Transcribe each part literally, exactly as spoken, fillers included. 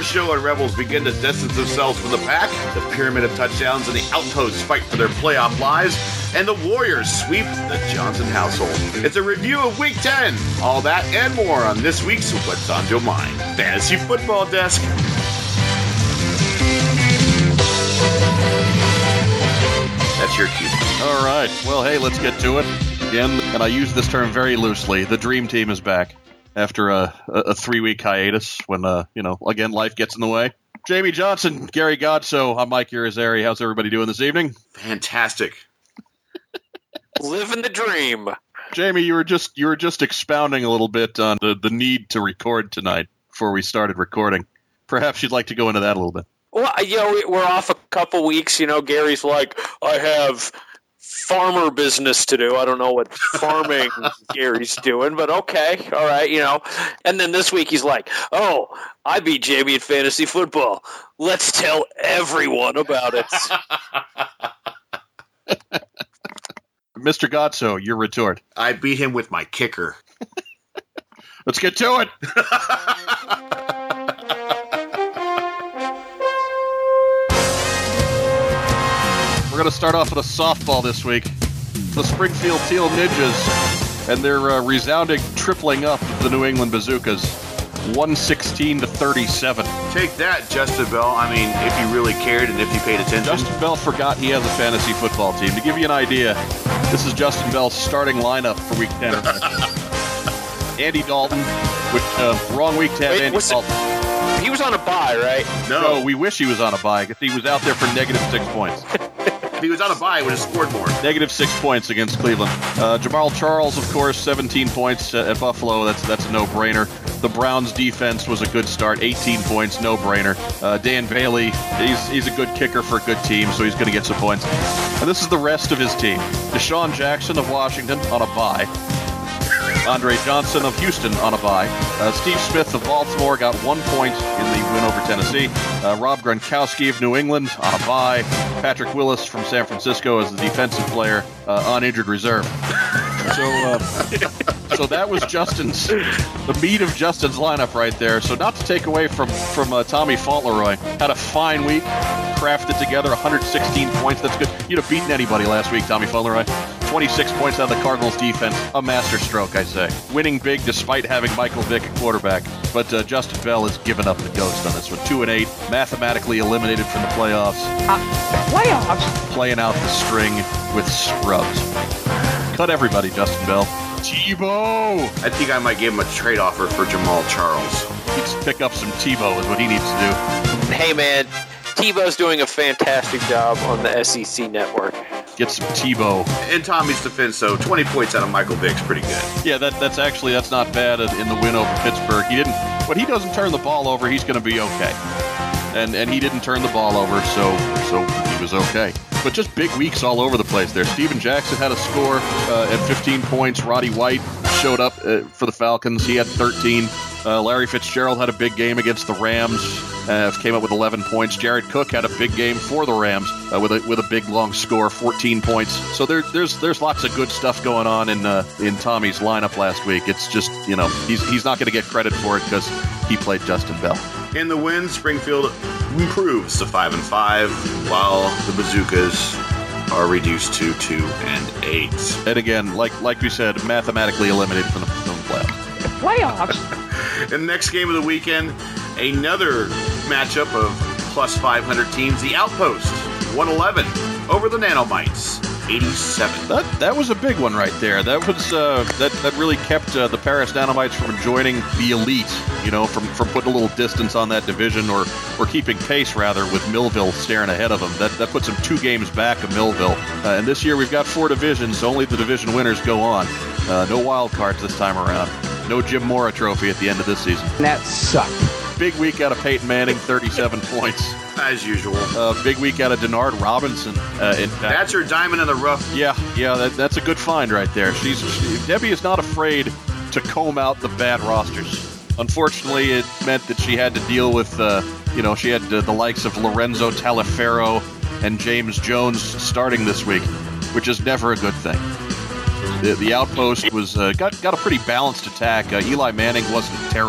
Show and Rebels begin to distance themselves from the pack. The Pyramid of Touchdowns and the Outposts fight for their playoff lives. And the Warriors sweep the Johnson household. It's a review of Week ten. All that and more on this week's What's on Your Mind Fantasy Football Desk. That's your cue. All right. Well, hey, let's get to it. Again, and I use this term very loosely, the Dream Team is back after a, a three-week hiatus when, uh, you know, again, life gets in the way. Jamie Johnson, Gary Godso, I'm Mike Irizarry. How's everybody doing this evening? Fantastic. Living the dream. Jamie, you were just you were just expounding a little bit on the, the need to record tonight before we started recording. Perhaps you'd like to go into that a little bit. Well, you know, we're off a couple weeks. You know, Gary's like, I have farmer business to do. I don't know what farming Gary's doing, but okay, all right, you know. And then this week he's like, oh, I beat Jamie in fantasy football. Let's tell everyone about it. Mister Godso, your retort. I beat him with my kicker. Let's get to it. We're going to start off with a softball this week. The Springfield Teal Ninjas and their uh, resounding tripling up of the New England Bazookas. one sixteen to thirty-seven. Take that, Justin Bell. I mean, if you really cared and if you paid attention. Justin Bell forgot he has a fantasy football team. To give you an idea, this is Justin Bell's starting lineup for Week ten. Andy Dalton, which, uh, wrong week to have Wait, Andy Dalton. It? He was on a bye, right? No. no, we wish he was on a bye because he was out there for negative six points. If he was on a bye, he would have scored more. Negative six points against Cleveland. Uh, Jamal Charles, of course, seventeen points at Buffalo. That's that's a no-brainer. The Browns' defense was a good start. eighteen points, no-brainer. Uh, Dan Bailey, he's he's a good kicker for a good team, so he's going to get some points. And this is the rest of his team. Deshaun Jackson of Washington on a bye. Andre Johnson of Houston on a bye. Uh, Steve Smith of Baltimore got one point in the win over Tennessee. Uh, Rob Gronkowski of New England on a bye. Patrick Willis from San Francisco as the defensive player uh, on injured reserve. So, uh, so that was Justin's, the meat of Justin's lineup right there. So not to take away from from uh, Tommy Fauntleroy, had a fine week, crafted together one hundred sixteen points. That's good. You'd have beaten anybody last week, Tommy Fauntleroy. twenty-six points out of the Cardinals defense, a masterstroke, I say. Winning big despite having Michael Vick at quarterback. But uh, Justin Bell has given up the ghost on this one. Two and eight, mathematically eliminated from the playoffs. Uh, playoffs? Playing out the string with scrubs. Cut everybody, Justin Bell. Tebow! I think I might give him a trade offer for Jamal Charles. He needs to pick up some Tebow is what he needs to do. Hey, man, Tebow's doing a fantastic job on the S E C network. Get some Tebow. In Tommy's defense, though, twenty points out of Michael Vick's pretty good. Yeah, that that's actually, that's not bad in the win over Pittsburgh. He didn't, when he doesn't turn the ball over, he's going to be okay. And and he didn't turn the ball over, so so he was okay. But just big weeks all over the place there. Steven Jackson had a score uh, at fifteen points. Roddy White showed up uh, for the Falcons. He had thirteen. Uh, Larry Fitzgerald had a big game against the Rams. Uh, came up with eleven points. Jared Cook had a big game for the Rams uh, with a with a big long score, fourteen points. So there, there's there's lots of good stuff going on in uh, in Tommy's lineup last week. It's just, you know, he's he's not going to get credit for it because he played Justin Bell. In the win, Springfield improves to five and five, while the Bazookas are reduced to two and eight. And again, like like we said, mathematically eliminated from the, from the playoffs. Playoffs? In the next game of the weekend, another matchup of plus five hundred teams. The Outpost, one eleven over the Nanomites, eighty-seven. That that was a big one right there. That was uh, that that really kept uh, the Paris Nanomites from joining the elite. You know, from, from putting a little distance on that division, or or keeping pace rather with Millville staring ahead of them. That that puts them two games back of Millville. Uh, and this year we've got four divisions. So only the division winners go on. Uh, no wild cards this time around. No Jim Mora Trophy at the end of this season. That sucked. Big week out of Peyton Manning, thirty-seven points. As usual. Uh, big week out of Denard Robinson. Uh, in fact. That's her diamond in the rough. Yeah, yeah, that, that's a good find right there. She's she, Debbie is not afraid to comb out the bad rosters. Unfortunately, it meant that she had to deal with, uh, you know, she had uh, the likes of Lorenzo Taliaferro and James Jones starting this week, which is never a good thing. The, the Outpost was uh, got got a pretty balanced attack. Uh, Eli Manning wasn't terrible.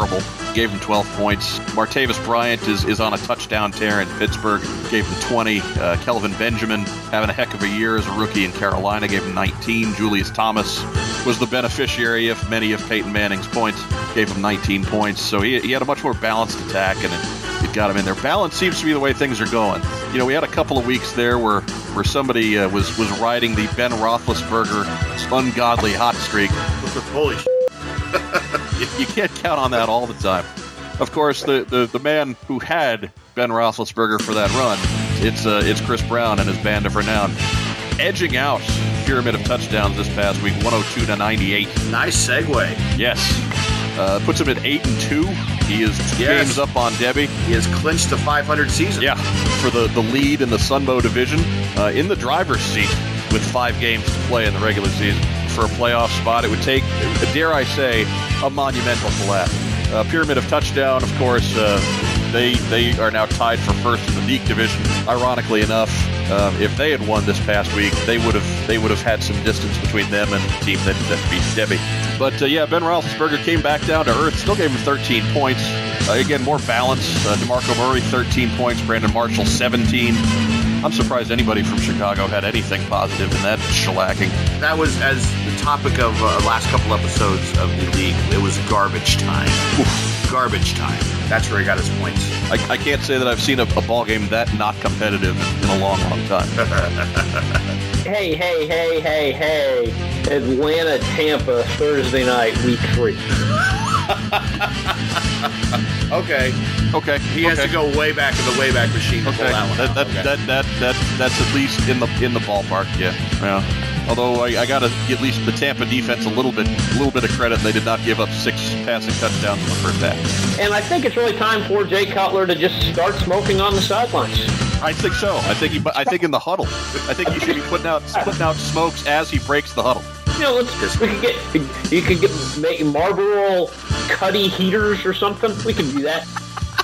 gave him twelve points. Martavis Bryant is, is on a touchdown tear in Pittsburgh, gave him twenty. Uh, Kelvin Benjamin having a heck of a year as a rookie in Carolina, gave him nineteen. Julius Thomas was the beneficiary of many of Peyton Manning's points, gave him nineteen points. So he, he had a much more balanced attack, and it, it got him in there. Balance seems to be the way things are going. You know, we had a couple of weeks there where where somebody uh, was, was riding the Ben Roethlisberger ungodly hot streak. Holy shit. you, you can't count on that all the time. Of course, the, the, the man who had Ben Roethlisberger for that run, it's uh, it's Chris Brown and his band of renown, edging out pyramid of touchdowns this past week, one oh two to ninety-eight. Nice segue. Yes. Uh, puts him at eight and two. He is two yes. games up on Debbie. He has clinched the five hundred season. Yeah, for the, the lead in the Sunbow division, uh, in the driver's seat with five games to play in the regular season. For a playoff spot, it would take, dare I say, a monumental collapse. Uh, Pyramid of Touchdown, of course, uh, they they are now tied for first in the Deke division. Ironically enough, um, if they had won this past week, they would have they would have had some distance between them and the team that, that beat Debbie. But uh, yeah, Ben Roethlisberger came back down to earth, still gave him thirteen points. Uh, again, more balance. Uh, DeMarco Murray, thirteen points. Brandon Marshall, seventeen. I'm surprised anybody from Chicago had anything positive in that shellacking. That was, as the topic of uh, last couple episodes of the league, it was garbage time. Oof. Garbage time. That's where he got his points. I, I can't say that I've seen a, a ball game that not competitive in a long, long time. Hey, hey, hey, hey, hey. Atlanta, Tampa, Thursday night, week three. Okay. Okay. He has okay. to go way back in the Wayback Machine to okay. pull that one that, out. that, Okay. that, that, that, that's at least in the in the ballpark, yeah. Yeah. Although I, I got to give at least the Tampa defense a little bit a little bit of credit. They did not give up six passing touchdowns in the first half. And I think it's really time for Jay Cutler to just start smoking on the sidelines. I think so. I think he, I think in the huddle. I think he should be putting out putting out smokes as he breaks the huddle. You know, let's we could get you could get make Marlboro Cuddy heaters or something. We can do that.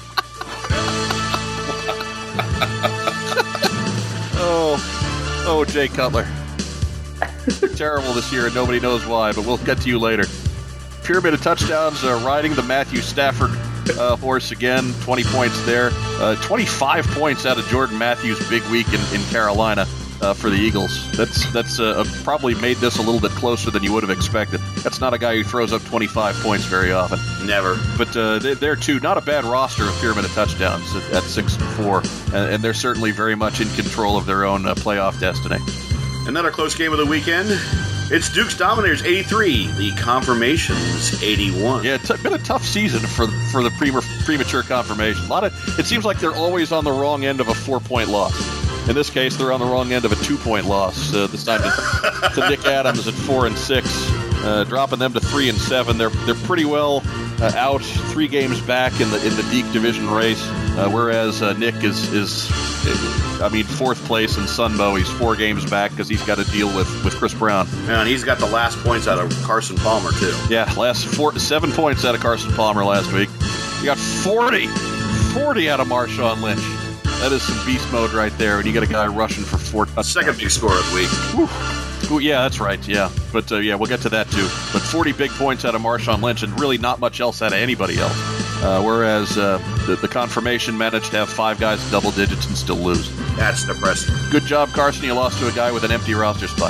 oh, oh, Jay Cutler. Terrible this year, and nobody knows why. But we'll get to you later. Pyramid of touchdowns, uh, riding the Matthew Stafford uh, horse again. twenty points there. Uh, twenty-five points out of Jordan Matthews' big week in, in Carolina. Uh, for the Eagles. That's that's uh, probably made this a little bit closer than you would have expected. That's not a guy who throws up twenty-five points very often. Never. But uh, they, they're too, not a bad roster of Pyramid of touchdowns at, at six and four, and, and they're certainly very much in control of their own uh, playoff destiny. Another close game of the weekend. It's Duke's Dominators eighty-three, the Confirmations eighty-one. Yeah, it's been a tough season for for the pre- premature confirmation. A lot of it seems like they're always on the wrong end of a four-point loss. In this case, they're on the wrong end of a two-point loss. Uh, this time to, to Nick Adams at four and six, uh, dropping them to three and seven. They're they're pretty well uh, out, three games back in the in the Deke division race. Uh, whereas uh, Nick is is, I mean, fourth place in Sunbow. He's four games back because he's got to deal with, with Chris Brown. Yeah, and he's got the last points out of Carson Palmer too. Yeah, last four seven points out of Carson Palmer last week. You got forty, forty out of Marshawn Lynch. That is some beast mode right there. And you got a guy rushing for four touchdowns. Second big score of the week. Whew. Ooh, yeah, that's right. Yeah, but uh, yeah, we'll get to that too. But forty big points out of Marshawn Lynch, and really not much else out of anybody else. Uh, whereas uh, the, the Confirmation managed to have five guys in double digits and still lose. That's depressing. Good job, Carson. You lost to a guy with an empty roster spot.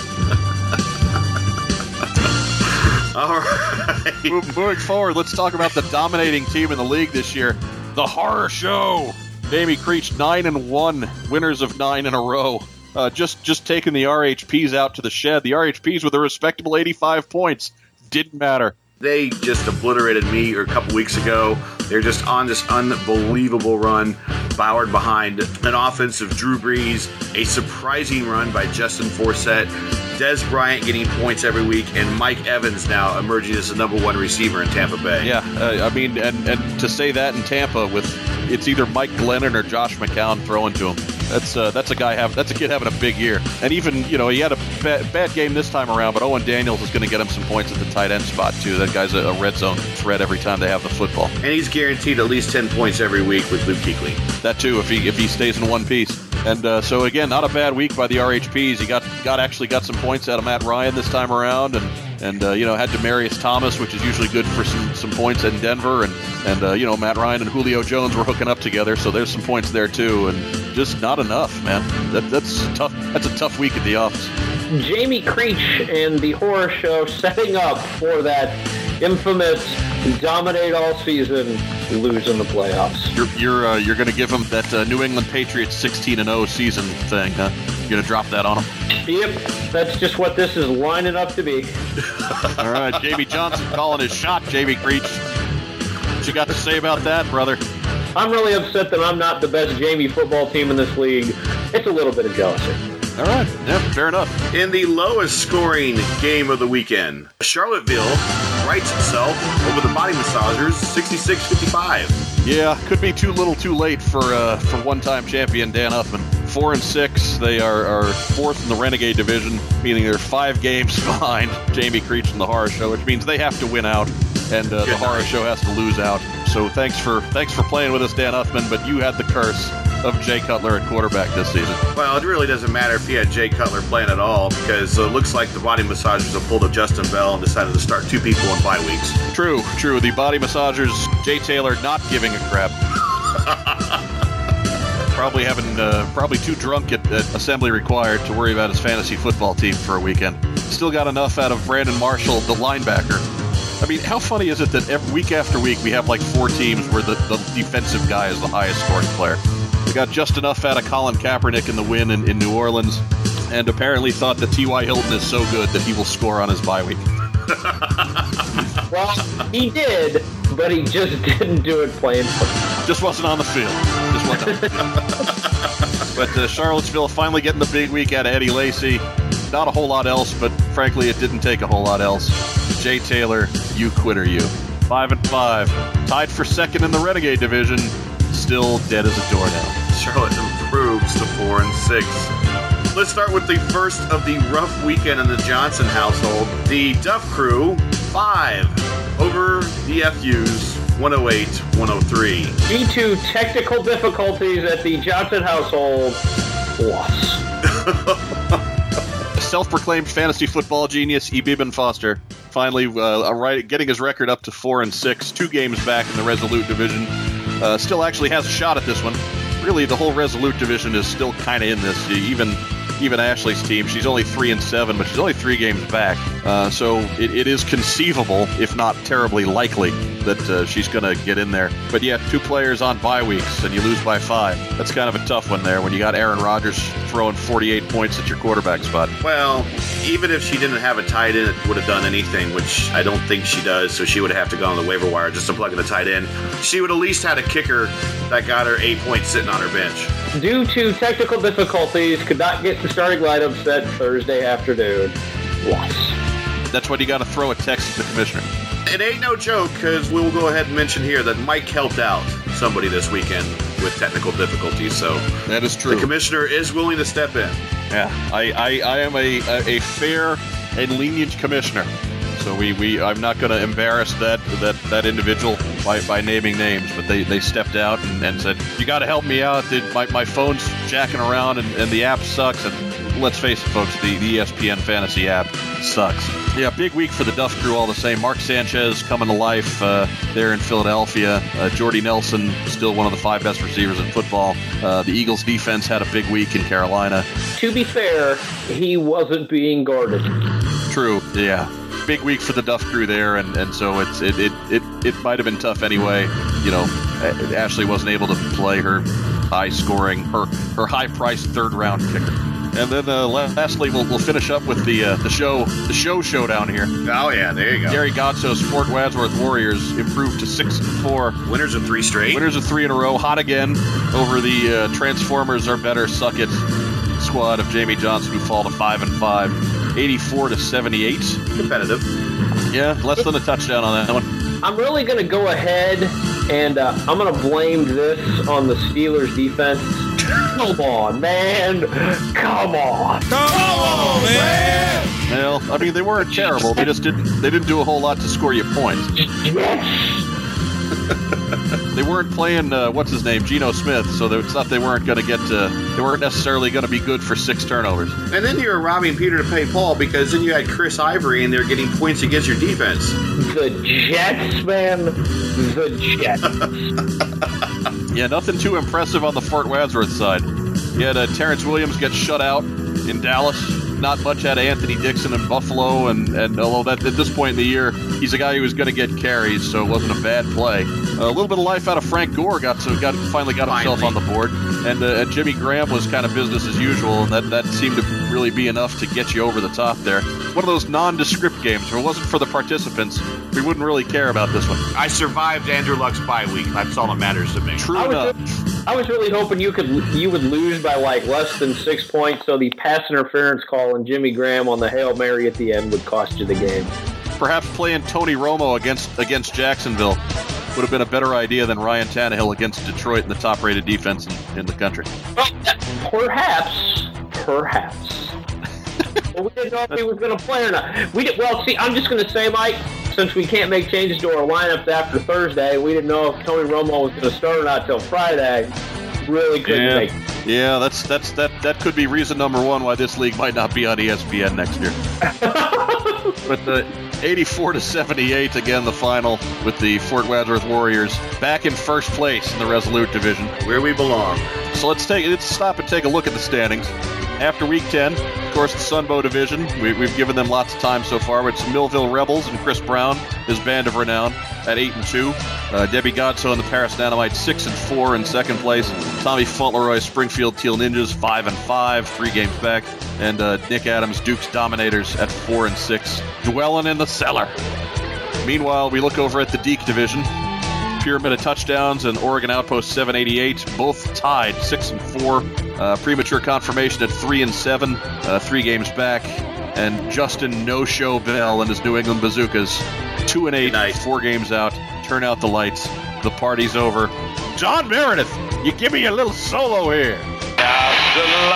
All right. Moving forward, let's talk about the dominating team in the league this year, the Horror Show. Davey Creech, nine and one, winners of nine in a row. Uh, just just taking the R H Ps out to the shed. The R H Ps with a respectable eighty-five points. Didn't matter. They just obliterated me a couple weeks ago. They're just on this unbelievable run, powered behind an offense of Drew Brees, a surprising run by Justin Forsett, Dez Bryant getting points every week, and Mike Evans now emerging as the number one receiver in Tampa Bay. Yeah, uh, I mean, and, and to say that in Tampa with it's either Mike Glennon or Josh McCown throwing to him. That's uh, that's a guy have that's a kid having a big year. And even, you know, he had a bad, bad game this time around, but Owen Daniels is going to get him some points at the tight end spot too. That guy's a, a red zone threat every time they have the football. And he's guaranteed at least ten points every week with Luke Kuechly. That too, if he if he stays in one piece. And uh, so again, not a bad week by the R H Ps. He got got actually got some points out of Matt Ryan this time around, and and uh, you know, had Demaryius Thomas, which is usually good for some some points in Denver, and And, uh, you know, Matt Ryan and Julio Jones were hooking up together, so there's some points there, too. And just not enough, man. That, that's tough. That's a tough week at the office. Jamie Creech and the Horror Show setting up for that infamous dominate all season, lose in the playoffs. You're you're uh, you're going to give them that uh, New England Patriots sixteen and oh season thing, huh? You're going to drop that on them? Yep, that's just what this is lining up to be. All right, Jamie Johnson calling his shot. Jamie Creech, what you got to say about that, brother? I'm really upset that I'm not the best Jamie football team in this league. It's a little bit of jealousy. All right, yeah, fair enough. In the lowest scoring game of the weekend, Charlottesville rights itself over the Body Massagers, sixty-six fifty-five. Yeah, could be too little too late for uh, for one-time champion Dan Huffman. Four and six, they are, are fourth in the Renegade division, meaning they're five games behind Jamie Creech and the Horror Show, which means they have to win out, and uh, the Horror Show has to lose out. So thanks for thanks for playing with us, Dan Huffman, but you had the curse of Jay Cutler at quarterback this season. Well, it really doesn't matter if he had Jay Cutler playing at all, because it looks like the Body Massagers have pulled a Justin Bell and decided to start two people in bye weeks. True, true. The Body Massagers, Jay Taylor not giving a crap. Probably having, uh, probably too drunk at, at assembly required to worry about his fantasy football team for a weekend. Still got enough out of Brandon Marshall, the linebacker. I mean, how funny is it that every week after week we have like four teams where the, the defensive guy is the highest scoring player? We got just enough out of Colin Kaepernick in the win in, in New Orleans, and apparently thought that T Y. Hilton is so good that he will score on his bye week. Well, he did, but he just didn't do it playing football. Just wasn't on the field. Just wasn't on the field. But uh, Charlottesville finally getting the big week out of Eddie Lacy. Not a whole lot else, but frankly, it didn't take a whole lot else. Jay Taylor, you quitter you. Five and five. Tied for second in the Renegade division. Still dead as a doornail. Charlotte improves to four and six. Let's start with the first of the rough weekend in the Johnson household. The Duff Crew, five over the F Us, one oh eight one oh three. Due to technical difficulties at the Johnson household, loss. Self-proclaimed fantasy football genius, E. Beeben Foster, finally uh, right, getting his record up to four and six, two games back in the Resolute division. Uh, still actually has a shot at this one. Really, the whole Resolute division is still kind of in this. Even even Ashley's team, she's only three and seven, but she's only three games back. Uh, so it, it is conceivable, if not terribly likely, that uh, she's going to get in there. But yeah, two players on bye weeks, and you lose by five. That's kind of a tough one there when you got Aaron Rodgers throwing forty-eight points at your quarterback spot. Well, even if she didn't have a tight end that would have done anything, which I don't think she does, so she would have to go on the waiver wire just to plug in the tight end, she would at least had a kicker that got her eight points sitting on her bench. Due to technical difficulties, could not get the starting lineup set Thursday afternoon. Loss. That's when you got to throw a text to the commissioner. It ain't no joke, because we'll go ahead and mention here that Mike helped out somebody this weekend with technical difficulties, so that is true. The commissioner is willing to step in. Yeah, I, I, I am a, a, a fair and lenient commissioner. So we, we I'm not going to embarrass that that, that individual by, by naming names, but they, they stepped out and, and said, you got to help me out. My, my phone's jacking around and, and the app sucks. And let's face it, folks, the, the E S P N Fantasy app sucks. Yeah, big week for the Duff Crew all the same. Mark Sanchez coming to life uh, there in Philadelphia. Uh, Jordy Nelson, still one of the five best receivers in football. Uh, the Eagles defense had a big week in Carolina. To be fair, he wasn't being guarded. True, yeah. Big week for the Duff Crew there, and, and so it's it it, it, it might have been tough anyway. You know, Ashley wasn't able to play her high-scoring, her her high-priced third-round kicker. And then uh, lastly, we'll we'll finish up with the uh, the show the show showdown here. Oh yeah, there you go. Gary Godso's Fort Wadsworth Warriors improved to six and four. Winners of three straight. Winners of three in a row. Hot again over the uh, Transformers Are Better Suck It squad of Jamie Johnson, who fall to five and five. eighty-four to seventy-eight. Competitive. Yeah, less than a touchdown on that one. I'm really going to go ahead and uh, I'm going to blame this on the Steelers defense. Come on, man. Come on. Come on, man. Well, I mean, they weren't terrible. They just didn't they didn't do a whole lot to score you points. Yes. They weren't playing, uh, what's his name, Geno Smith, so it's not they weren't going to get to, they weren't necessarily going to be good for six turnovers. And then you were robbing Peter to pay Paul because then you had Chris Ivory and they're getting points against your defense. The Jets, man. The Jets. Yeah, nothing too impressive on the Fort Wadsworth side. You had uh, Terrence Williams get shut out in Dallas. Not much out of Anthony Dixon in Buffalo, and, and although that at this point in the year, he's a guy who was going to get carries, so it wasn't a bad play. Uh, a little bit of life out of Frank Gore, got to got finally got himself finally. on the board, and, uh, and Jimmy Graham was kind of business as usual, and that, that seemed to really be enough to get you over the top there. One of those nondescript games. If it wasn't for the participants, we wouldn't really care about this one. I survived Andrew Luck's bye week. That's all that matters to me. True I enough. Was, I was really hoping you could you would lose by like less than six points, so the pass interference call and Jimmy Graham on the Hail Mary at the end would cost you the game. Perhaps playing Tony Romo against against Jacksonville would have been a better idea than Ryan Tannehill against Detroit in the top-rated defense in, in the country. Perhaps, perhaps. But we didn't know if he was going to play or not. We did, well, see, I'm just going to say, Mike, since we can't make changes to our lineups after Thursday, we didn't know if Tony Romo was going to start or not till Friday. Really couldn't yeah. make. Yeah, that's that's that that could be reason number one why this league might not be on E S P N next year. But the eighty-four to seventy-eight again, the final with the Fort Wadsworth Warriors back in first place in the Resolute Division, where we belong. So let's take let's stop and take a look at the standings. After Week ten, of course, the Sunbow Division, we, we've given them lots of time so far. It's Millville Rebels and Chris Brown, his band of renown, at eight and two. Uh, Debbie Godso and the Paris Dynamite six and four in second place. Tommy Fauntleroy, Springfield Teal Ninjas five and five, three games back, and uh, Nick Adams, Duke's Dominators at four and six, dwelling in the cellar. Meanwhile, we look over at the Deke Division. Pyramid of Touchdowns and Oregon Outpost seven eighty-eight, both tied six and four. Uh, premature Confirmation at three and seven, uh, three games back, and Justin No Show Bell and his New England Bazookas two and eight, four games out. Turn out the lights. The party's over. John Meredith, you give me a little solo here. After the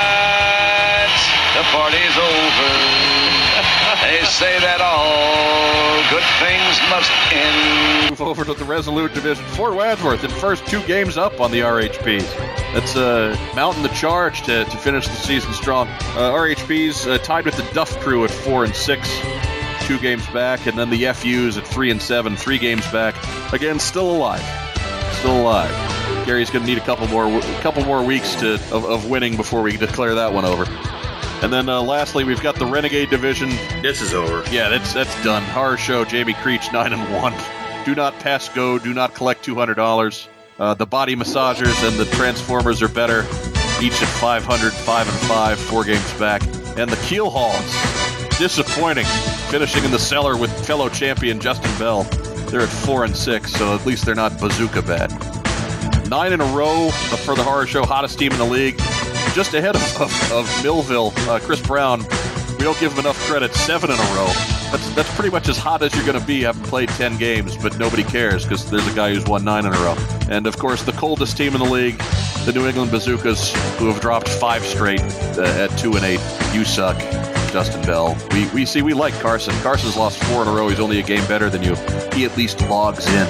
lights, the party's over. They say that all good things must end. Move over to the Resolute Division. Fort Wadsworth in first, two games up on the R H Ps. That's uh, mounting the charge to, to finish the season strong. Uh, R H Ps uh, tied with the Duff Crew at four and six, two games back, and then the F Us at three and seven, three games back. Again, still alive, still alive. Gary's going to need a couple more, a couple more weeks to of, of winning before we declare that one over. And then uh, lastly, we've got the Renegade Division. This is over. Yeah, that's that's done. Horror Show, Jamie Creech, nine and one. Do not pass go. Do not collect two hundred dollars. Uh, the Body Massagers and the Transformers are better. Each at five hundred, five and five, four games back. And the Keel Halls, disappointing, finishing in the cellar with fellow champion Justin Bell. They're at four and six, so at least they're not bazooka bad. Nine in a row for the Horror Show, hottest team in the league. Just ahead of, of, of Millville, uh, Chris Brown. We don't give him enough credit. Seven in a row. That's that's pretty much as hot as you're going to be having played ten games, but nobody cares because there's a guy who's won nine in a row. And, of course, the coldest team in the league, the New England Bazookas, who have dropped five straight uh, at two and eight. You suck, Justin Bell. We, we see we like Carson. Carson's lost four in a row. He's only a game better than you. He at least logs in.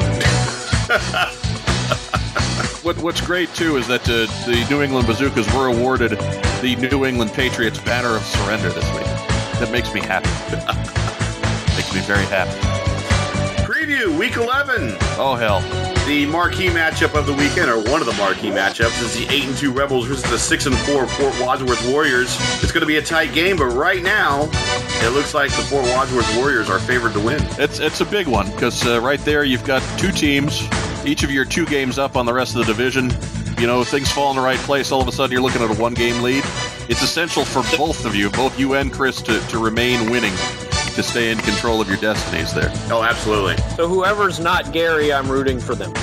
What, what's great, too, is that uh, the New England Bazookas were awarded the New England Patriots Banner of Surrender this week. That makes me happy. Makes me very happy. Preview, Week eleven. Oh, hell. The marquee matchup of the weekend, or one of the marquee matchups, is the eight and two Rebels versus the six and four Fort Wadsworth Warriors. It's going to be a tight game, but right now, it looks like the Fort Wadsworth Warriors are favored to win. It's, it's a big one, because uh, right there you've got two teams. Each of your two games up on the rest of the division. You know, things fall in the right place. All of a sudden, you're looking at a one-game lead. It's essential for both of you, both you and Chris, to, to remain winning, to stay in control of your destinies there. Oh, absolutely. So whoever's not Gary, I'm rooting for them.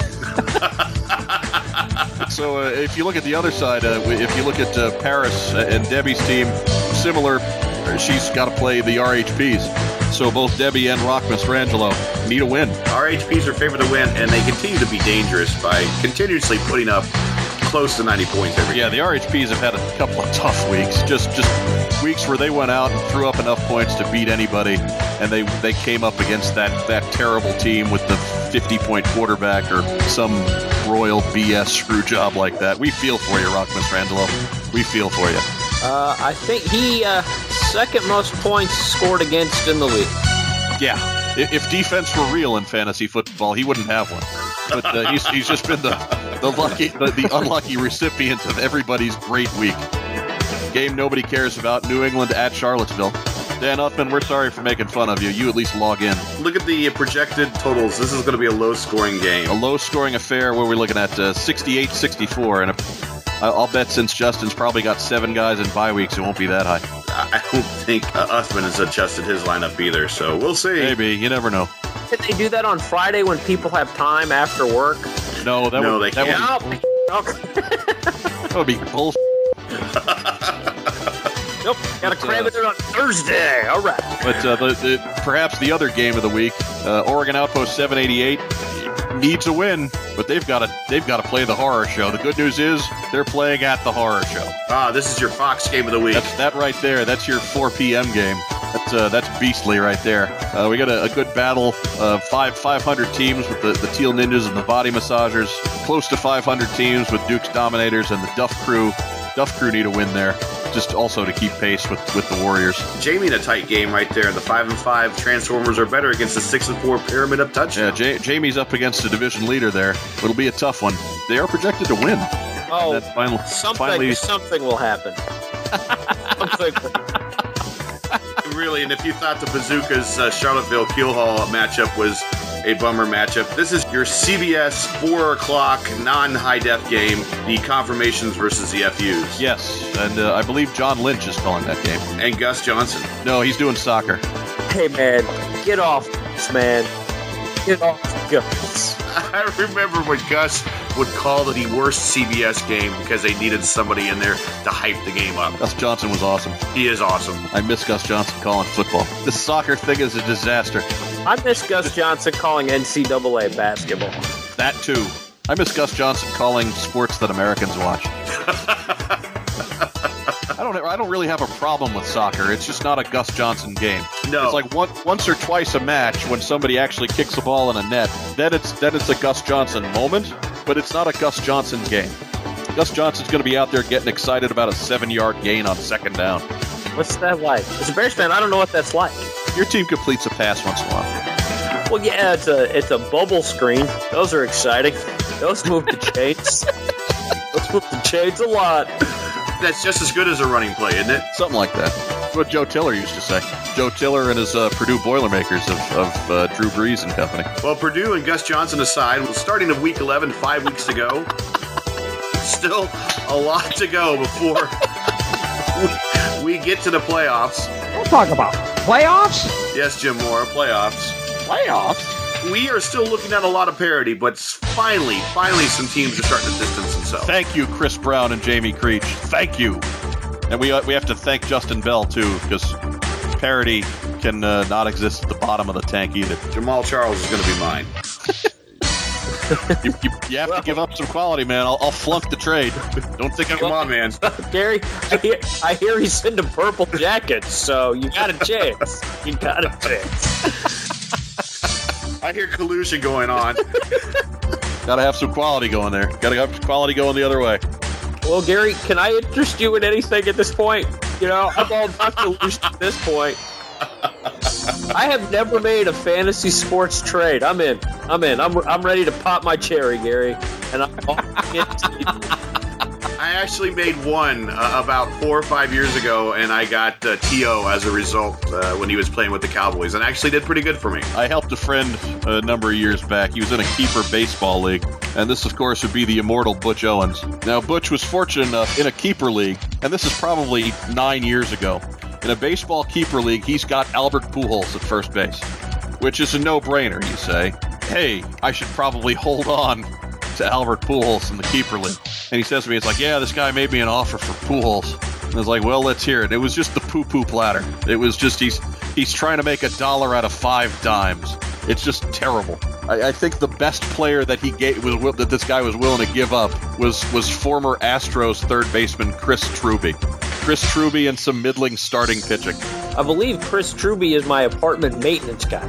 So uh, if you look at the other side, uh, if you look at uh, Paris and Debbie's team, similar, she's got to play the R H Ps. So both Debbie and Rock Mastrangelo need a win. R H Ps are favored to win, and they continue to be dangerous by continuously putting up close to ninety points every Yeah, game. the R H Ps have had a couple of tough weeks. Just just weeks where they went out and threw up enough points to beat anybody, and they, they came up against that, that terrible team with the fifty-point quarterback or some royal B S screw job like that. We feel for you, Rock Mastrangelo. We feel for you. Uh, I think he uh, second most points scored against in the league. Yeah, if defense were real in fantasy football, he wouldn't have one. But uh, he's he's just been the the lucky the, the unlucky recipient of everybody's great week. Game nobody cares about: New England at Charlottesville. Dan Uthman, we're sorry for making fun of you. You at least log in. Look at the projected totals. This is going to be a low-scoring game. A low-scoring affair where we're looking at uh, sixty-eight sixty-four, and if, I'll bet since Justin's probably got seven guys in bye weeks, it won't be that high. I don't think uh, Uthman has adjusted his lineup either, so we'll see. Maybe. You never know. Can they do that on Friday when people have time after work? No, that no, would, they that can't. Would be, that would be bullshit. Nope, gotta cram it in on Thursday. All right. But uh, the, the, perhaps the other game of the week, uh, Oregon Outpost seven eighty-eight needs a win, but they've got to they've got to play the horror show. The good news is they're playing at the horror show. Ah, this is your Fox game of the week. That's that right there. That's your four p.m. game. That's uh, that's beastly right there. Uh, we got a, a good battle of five five hundred teams with the, the Teal Ninjas and the Body Massagers. Close to five hundred teams with Duke's Dominators and the Duff Crew. Duff Crew need a win there, just also to keep pace with, with the Warriors. Jamie in a tight game right there. The five and five Transformers are better against the six and four Pyramid of Touchdown. Yeah, J- Jamie's up against a division leader there. It'll be a tough one. They are projected to win. Oh, final, something finally, something will happen. something. Really, and if you thought the Bazookas uh, Charlottesville Keel Hall matchup was a bummer matchup, this is your C B S four o'clock non-high def game, the Confirmations versus the F Us. Yes, and uh, I believe John Lynch is calling that game. And Gus Johnson. No, he's doing soccer. Hey, man, get off this, man. Get off Gus. I remember when Gus would call the worst C B S game because they needed somebody in there to hype the game up. Gus Johnson was awesome. He is awesome. I miss Gus Johnson calling football. This soccer thing is a disaster. I miss Gus Johnson calling N C double A basketball. That too. I miss Gus Johnson calling sports that Americans watch. I don't. I don't really have a problem with soccer. It's just not a Gus Johnson game. No. It's like one, once or twice a match when somebody actually kicks a ball in a net. Then it's then it's a Gus Johnson moment, but it's not a Gus Johnson game. Gus Johnson's going to be out there getting excited about a seven-yard gain on second down. What's that like? As a Bears fan, I don't know what that's like. Your team completes a pass once in a while. Well, yeah, it's a it's a bubble screen. Those are exciting. Those move the chains. Those move the chains a lot. That's just as good as a running play, isn't it? Something like that. That's what Joe Tiller used to say. Joe Tiller and his uh, Purdue Boilermakers of, of uh, Drew Brees and company. Well, Purdue and Gus Johnson aside, starting of week eleven, five weeks to go. Still a lot to go before we, we get to the playoffs. Don't talk about playoffs. Yes, Jim Moore, playoffs. Playoffs? We are still looking at a lot of parity, but finally, finally some teams are starting to distance themselves. Thank you, Chris Brown and Jamie Creech. Thank you. And we uh, we have to thank Justin Bell, too, because parity can uh, not exist at the bottom of the tank either. Jamal Charles is going to be mine. you, you, you have to give up some quality, man. I'll, I'll flunk the trade. Don't think I'm... Come on, man. Gary, I hear, I hear he's into purple jackets, so you got a chance. You got a chance. I hear collusion going on. Gotta have some quality going there. Gotta have some quality going the other way. Well, Gary, can I interest you in anything at this point? You know, I'm all about collusion at this point. I have never made a fantasy sports trade. I'm in. I'm in. I'm I'm ready to pop my cherry, Gary. And I'm all into you. I actually made one uh, about four or five years ago, and I got uh, T O as a result uh, when he was playing with the Cowboys, and actually did pretty good for me. I helped a friend a number of years back. He was in a keeper baseball league, and this, of course, would be the immortal Butch Owens. Now, Butch was fortunate enough in a keeper league, and this is probably nine years ago. In a baseball keeper league, he's got Albert Pujols at first base, which is a no-brainer, you say. Hey, I should probably hold on to Albert Pujols in the keeper league. And he says to me, it's like, yeah, this guy made me an offer for Pujols. And I was like, well, let's hear it. It was just the poo-poo platter. It was just, he's he's trying to make a dollar out of five dimes. It's just terrible. I, I think the best player that he gave, was that this guy was willing to give up was, was former Astros third baseman Chris Truby. Chris Truby and some middling starting pitching. I believe Chris Truby is my apartment maintenance guy.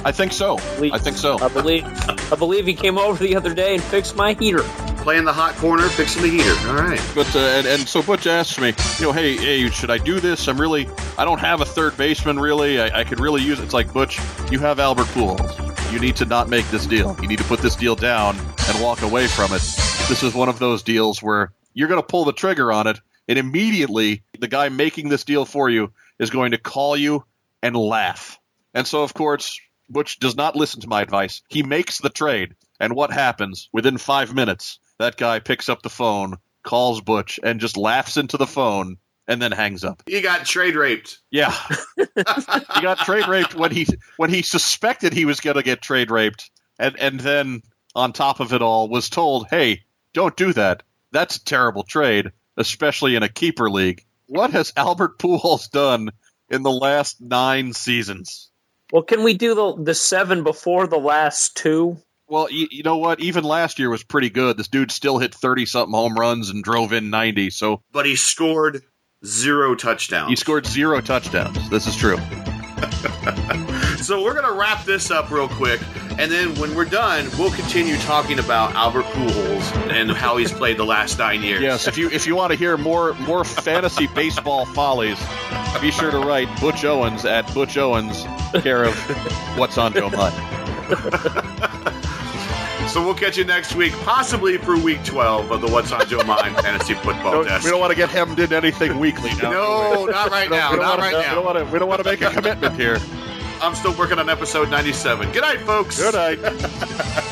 I think so. I think so. I believe I believe he came over the other day and fixed my heater. Playing the hot corner, fixing the heater. All right. But uh, and, and so Butch asks me, you know, hey, hey, should I do this? I'm really, I don't have a third baseman really. I, I could really use it. It's like, Butch, you have Albert Pujols. You need to not make this deal. You need to put this deal down and walk away from it. This is one of those deals where you're going to pull the trigger on it, and immediately the guy making this deal for you is going to call you and laugh. And so, of course, Butch does not listen to my advice. He makes the trade, and what happens? Within five minutes, that guy picks up the phone, calls Butch, and just laughs into the phone, and then hangs up. He got trade raped. Yeah. He got trade raped when he when he suspected he was going to get trade raped, and, and then, on top of it all, was told, hey, don't do that. That's a terrible trade, especially in a keeper league. What has Albert Pujols done in the last nine seasons? Well, can we do the the seven before the last two? Well, you, you know what? Even last year was pretty good. This dude still hit thirty-something home runs and drove in ninety. So, But he scored zero touchdowns. He scored zero touchdowns. This is true. So we're going to wrap this up real quick, and then when we're done, we'll continue talking about Albert Pujols and how he's played the last nine years. Yes, if you if you want to hear more more fantasy baseball follies, be sure to write Butch Owens at Butch Owens, care of What's on Joe Mudd. So we'll catch you next week, possibly for week twelve of the What's on Joe Mind Fantasy Football Don't, Desk. We don't want to get hemmed in anything weekly now. No, not right now. Not right now. We don't want to. We don't want to make a commitment here. I'm still working on episode ninety-seven. Good night, folks. Good night.